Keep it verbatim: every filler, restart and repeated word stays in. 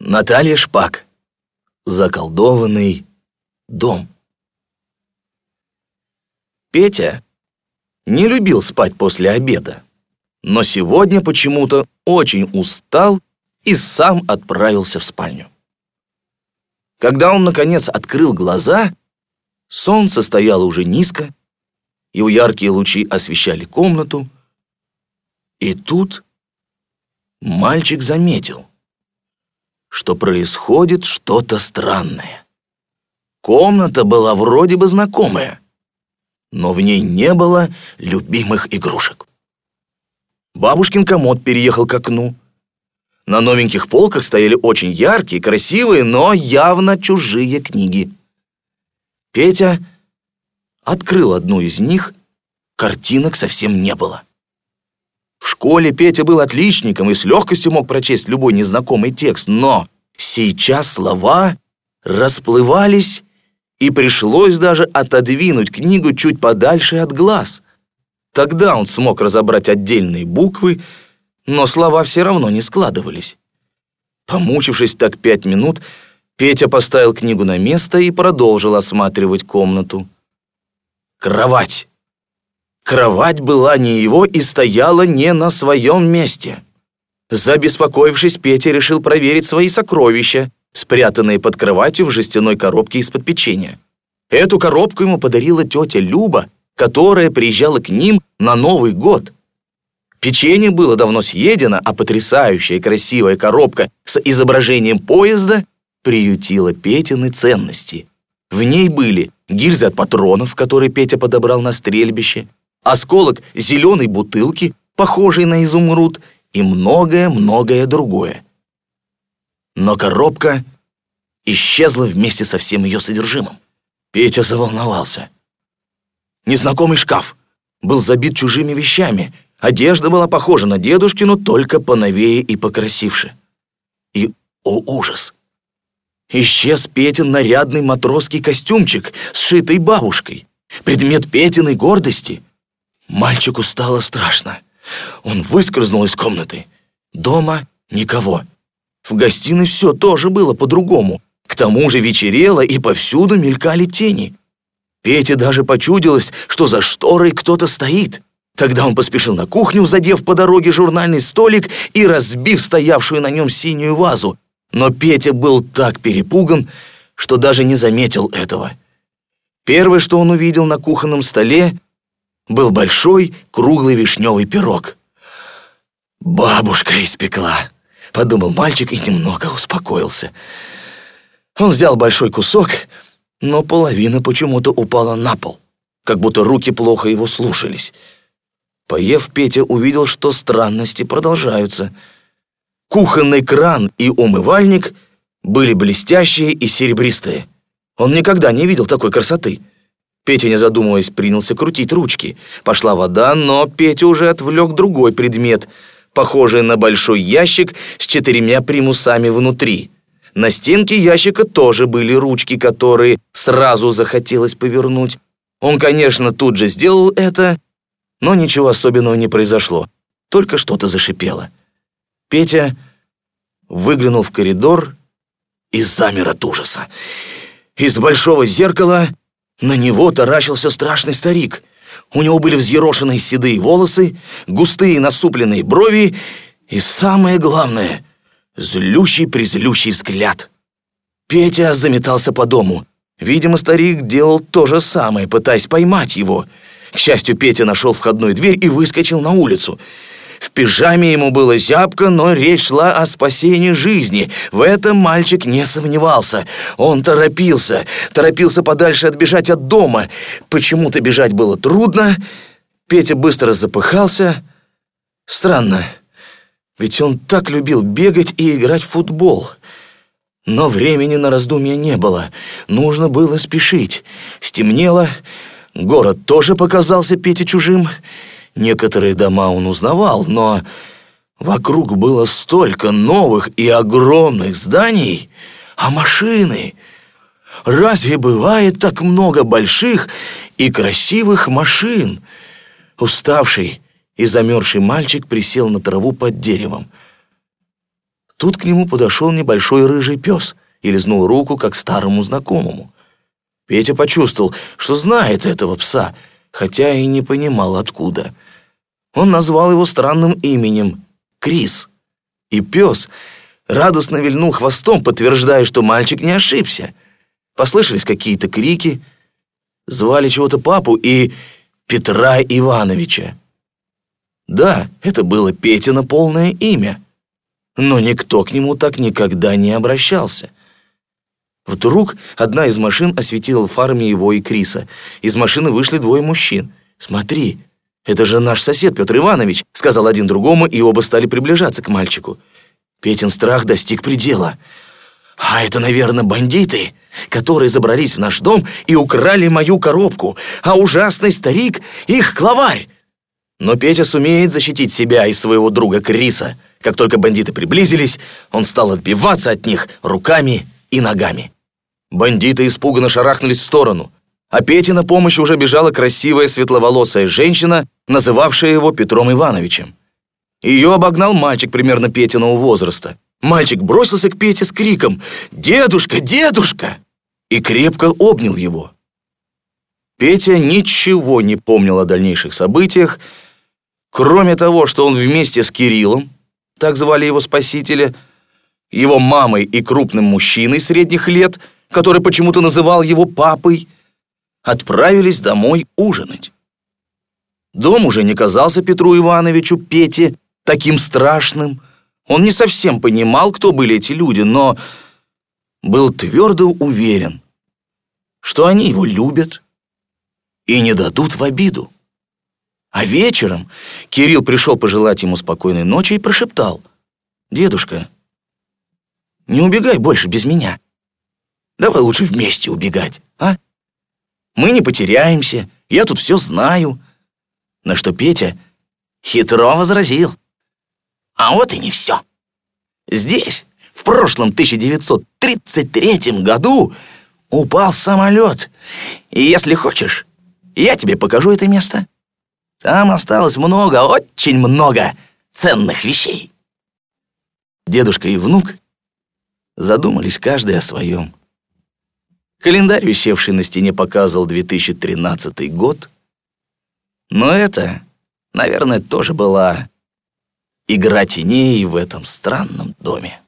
Наталья Шпак. Заколдованный дом. Петя не любил спать после обеда, но сегодня почему-то очень устал и сам отправился в спальню. Когда он, наконец, открыл глаза, солнце стояло уже низко, его яркие лучи освещали комнату, и тут мальчик заметил, что происходит что-то странное. Комната была вроде бы знакомая, но в ней не было любимых игрушек. Бабушкин комод переехал к окну. На новеньких полках стояли очень яркие, красивые, но явно чужие книги. Петя открыл одну из них, картинок совсем не было. В школе Петя был отличником и с легкостью мог прочесть любой незнакомый текст, но сейчас слова расплывались, и пришлось даже отодвинуть книгу чуть подальше от глаз. Тогда он смог разобрать отдельные буквы, но слова все равно не складывались. Помучившись так пять минут, Петя поставил книгу на место и продолжил осматривать комнату. Кровать. Кровать была не его и стояла не на своем месте. Забеспокоившись, Петя решил проверить свои сокровища, спрятанные под кроватью в жестяной коробке из-под печенья. Эту коробку ему подарила тетя Люба, которая приезжала к ним на Новый год. Печенье было давно съедено, а потрясающая красивая коробка с изображением поезда приютила Петины ценности. В ней были гильзы от патронов, которые Петя подобрал на стрельбище, осколок зеленой бутылки, похожей на изумруд, и многое-многое другое. Но коробка исчезла вместе со всем ее содержимым. Петя заволновался. Незнакомый шкаф был забит чужими вещами. Одежда была похожа на дедушкину, только поновее и покрасивше. И, о ужас! Исчез Петин нарядный матросский костюмчик, сшитый бабушкой. Предмет Петиной гордости. Мальчику стало страшно. Он выскользнул из комнаты. Дома никого. В гостиной все тоже было по-другому. К тому же вечерело, и повсюду мелькали тени. Пете даже почудилось, что за шторой кто-то стоит. Тогда он поспешил на кухню, задев по дороге журнальный столик и разбив стоявшую на нем синюю вазу. Но Петя был так перепуган, что даже не заметил этого. Первое, что он увидел на кухонном столе, был большой круглый вишневый пирог. «Бабушка испекла», — подумал мальчик и немного успокоился. Он взял большой кусок, но половина почему-то упала на пол, как будто руки плохо его слушались. Поев, Петя увидел, что странности продолжаются. Кухонный кран и умывальник были блестящие и серебристые. Он никогда не видел такой красоты. Петя, не задумываясь, принялся крутить ручки. Пошла вода, но Петя уже отвлек другой предмет, похожий на большой ящик с четырьмя примусами внутри. На стенке ящика тоже были ручки, которые сразу захотелось повернуть. Он, конечно, тут же сделал это, но ничего особенного не произошло, только что-то зашипело. Петя выглянул в коридор и замер от ужаса. Из большого зеркала на него таращился страшный старик. У него были взъерошенные седые волосы, густые насупленные брови и, самое главное, злющий-призлющий взгляд. Петя заметался по дому. Видимо, старик делал то же самое, пытаясь поймать его. К счастью, Петя нашел входную дверь и выскочил на улицу. В пижаме ему было зябко, но речь шла о спасении жизни. В этом мальчик не сомневался. Он торопился, торопился подальше отбежать от дома. Почему-то бежать было трудно. Петя быстро запыхался. Странно, ведь он так любил бегать и играть в футбол. Но времени на раздумья не было. Нужно было спешить. Стемнело. Город тоже показался Пете чужим. Некоторые дома он узнавал, но вокруг было столько новых и огромных зданий. А машины? Разве бывает так много больших и красивых машин? Уставший и замерзший мальчик присел на траву под деревом. Тут к нему подошел небольшой рыжий пес и лизнул руку, как старому знакомому. Петя почувствовал, что знает этого пса, хотя и не понимал, откуда. Он назвал его странным именем — Крис. И пес радостно вильнул хвостом, подтверждая, что мальчик не ошибся. Послышались какие-то крики. Звали чего-то папу и Петра Ивановича. Да, это было Петино полное имя, но никто к нему так никогда не обращался. Вдруг одна из машин осветила фарами его и Криса. Из машины вышли двое мужчин. «Смотри, это же наш сосед Петр Иванович», — сказал один другому, и оба стали приближаться к мальчику. Петин страх достиг предела. «А это, наверное, бандиты, которые забрались в наш дом и украли мою коробку, а ужасный старик — их главарь». Но Петя сумеет защитить себя и своего друга Криса. Как только бандиты приблизились, он стал отбиваться от них руками и ногами. Бандиты испуганно шарахнулись в сторону, а Пете на помощь уже бежала красивая светловолосая женщина, называвшая его Петром Ивановичем. Ее обогнал мальчик примерно Петиного возраста. Мальчик бросился к Пете с криком «Дедушка! Дедушка!» и крепко обнял его. Петя ничего не помнил о дальнейших событиях, кроме того, что он вместе с Кириллом, так звали его спасителя, его мамой и крупным мужчиной средних лет, который почему-то называл его папой, отправились домой ужинать. Дом уже не казался Петру Ивановичу, Пете, таким страшным. Он не совсем понимал, кто были эти люди, но был твердо уверен, что они его любят и не дадут в обиду. А вечером Кирилл пришел пожелать ему спокойной ночи и прошептал: «Дедушка, не убегай больше без меня. Давай лучше вместе убегать, а? Мы не потеряемся, я тут все знаю». На что Петя хитро возразил: «А вот и не все. Здесь в прошлом тысяча девятьсот тридцать третьем году упал самолет, и если хочешь, я тебе покажу это место. Там осталось много, очень много ценных вещей». Дедушка и внук задумались каждый о своем. Календарь, висевший на стене, показывал две тысячи тринадцатый год. Но это, наверное, тоже была игра теней в этом странном доме.